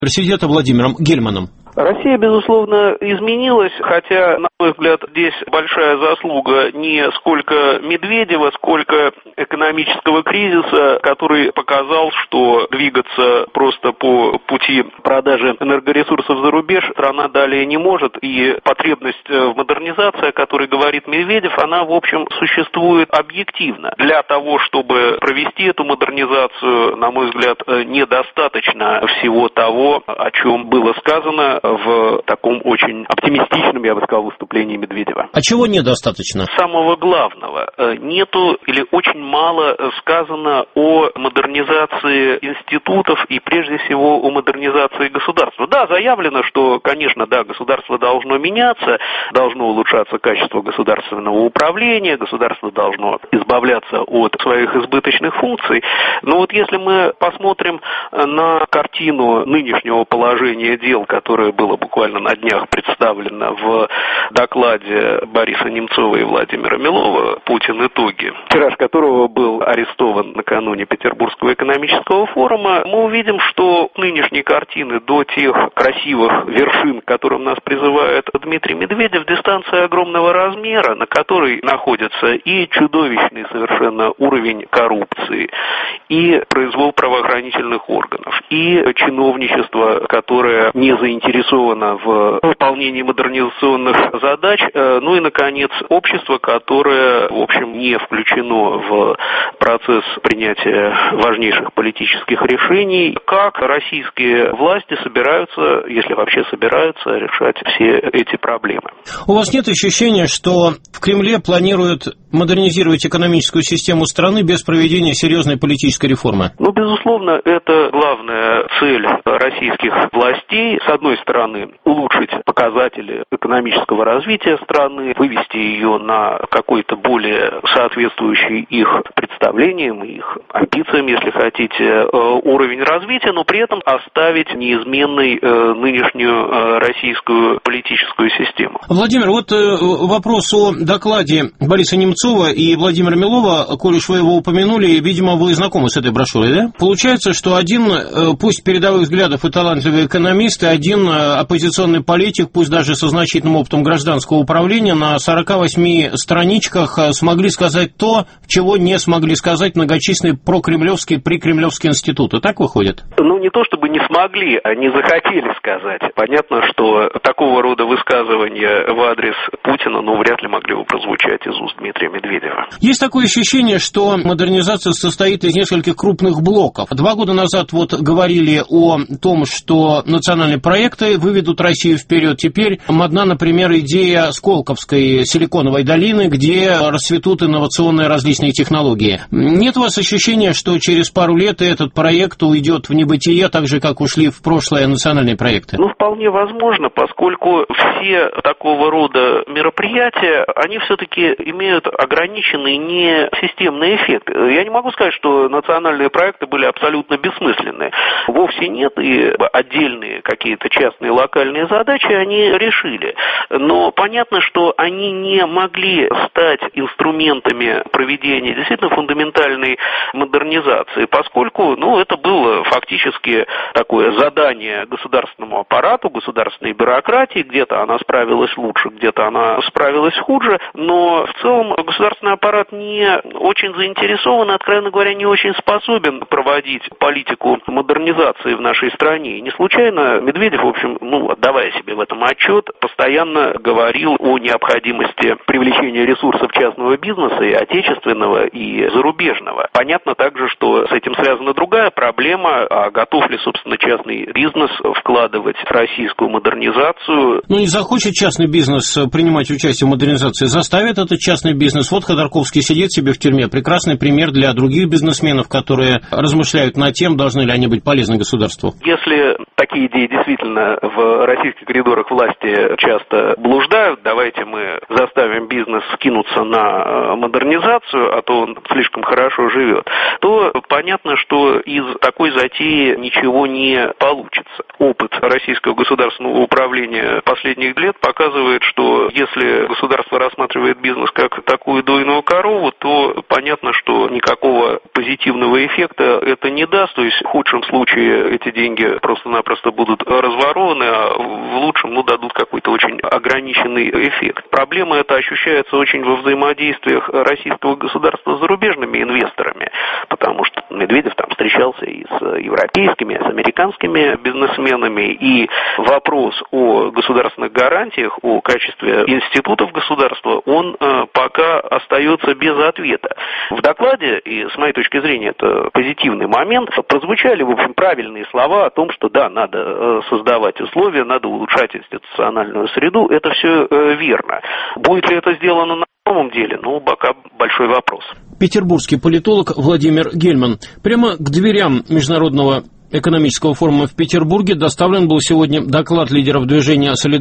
президента Владимиром Гельманом. Россия, безусловно, изменилась, хотя, на мой взгляд, здесь большая заслуга не сколько Медведева, сколько экономического кризиса, который показал, что двигаться просто по пути продажи энергоресурсов за рубеж страна далее не может, и потребность в модернизации, о которой говорит Медведев, она, в общем, существует объективно. Для того, чтобы провести эту модернизацию, на мой взгляд, недостаточно всего того, о чем было сказано в таком очень оптимистичном, я бы сказал, выступлении Медведева. А чего недостаточно? Самого главного. Нету или очень мало сказано о модернизации институтов и, прежде всего, о модернизации государства. Да, заявлено, что, конечно, да, государство должно меняться, должно улучшаться качество государственного управления, государство должно избавляться от своих избыточных функций. Но вот если мы посмотрим на картину нынешнего положения дел, которое было буквально на днях представлено в докладе Бориса Немцова и Владимира Милова «Путин. Итоги», тираж которого был арестован накануне Петербургского экономического форума, мы увидим, что нынешней картины до тех красивых вершин, к которым нас призывает Дмитрий Медведев, дистанция огромного размера, на которой находится и чудовищный совершенно уровень коррупции, и произвол правоохранительных органов, и чиновничество, которое не заинтересовано в выполнении модернизационных задач, ну и, наконец, общество, которое, в общем, не включено в процесс принятия важнейших политических решений. Как российские власти собираются, если вообще собираются, решать все эти проблемы? У вас нет ощущения, что в Кремле планируют модернизировать экономическую систему страны без проведения серьезной политической реформы? Ну, безусловно, это главная цель российских властей. С одной стороны, улучшить показатели экономического развития страны, вывести ее на какой-то более соответствующий их представлениям, их амбициям, если хотите, уровень развития, но при этом оставить неизменной нынешнюю российскую политическую систему. Владимир, вот вопрос о докладе Бориса Немцова и Владимира Милова, коль уж вы его упомянули, видимо, вы знакомы с этой брошюрой, да? Получается, что один, пусть передовых взглядов и талантливый экономист, и один оппозиционный политик, пусть даже со значительным опытом гражданского управления, на 48 страничках смогли сказать то, чего не смогли сказать многочисленные прокремлевские, прикремлевские институты. Так выходит? Ну, не то чтобы не смогли, а не захотели сказать. Понятно, что такого рода высказывания в адрес Путина, вряд ли могли бы прозвучать из уст Дмитрия Медведева. Есть такое ощущение, что модернизация состоит из нескольких крупных блоков. 2 года назад говорили о том, что национальные проекты выведут Россию вперед. Теперь модна, например, идея Сколковской силиконовой долины, где расцветут инновационные различные технологии. Нет у вас ощущения, что через пару лет этот проект уйдет в небытие, так же, как ушли в прошлое национальные проекты? Вполне возможно, поскольку все такого рода мероприятия, они все-таки имеют ограниченный не системный эффект. Я не могу сказать, что национальные проекты были абсолютно бессмысленны. Вовсе нет, и отдельные какие-то частные локальные задачи они решили. Но понятно, что они не могли стать инструментами проведения действительно фундаментальной модернизации, поскольку, это было фактически такое задание государственному аппарату, государственной бюрократии. Где-то она справилась лучше, где-то она справилась хуже, но в целом государственный аппарат не очень заинтересован, откровенно говоря, не очень способен проводить политику модернизации в нашей стране. И не случайно Медведев, в общем, отдавая себе в этом отчет, постоянно говорил о необходимости привлечения ресурсов частного бизнеса, и отечественного, и зарубежного. Понятно также, что с этим связана другая проблема, а готов ли, собственно, частный бизнес вкладывать в российскую модернизацию? Не захочет частный бизнес принимать участие в модернизации, заставит этот частный бизнес. Вот Ходорковский сидит себе в тюрьме. Прекрасный пример для других бизнесменов, которые размышляют над тем, должны ли они быть полезны государству. Если такие идеи действительно в российских коридорах власти часто блуждают, давайте мы заставим бизнес скинуться на модернизацию, а то он слишком хорошо живет, то понятно, что из такой затеи ничего не получится. Опыт российского государственного управления последних лет показывает, что если государство рассматривает бизнес как такую дойную корову, то понятно, что никакого позитивного эффекта это не даст, то есть в худшем случае эти деньги просто-напросто будут разворованы, а в лучшем, дадут какой-то очень ограниченный эффект. Проблема эта ощущается очень во взаимодействиях российского государства с зарубежными инвесторами, потому что Медведев там встречался и с европейскими, и с американскими бизнесменами, и вопрос о государственных гарантиях, о качестве институтов государства, он пока остается без ответа. В докладе, и с моей точки зрения это позитивный момент, прозвучали, в общем, правильные слова о том, что да, надо создавать условия, надо улучшать институциональную среду, это все верно. Будет ли это сделано на самом деле, пока большой вопрос. Петербургский политолог Владимир Гельман. Прямо к дверям Международного экономического форума в Петербурге доставлен был сегодня доклад лидеров движения «Солидарность»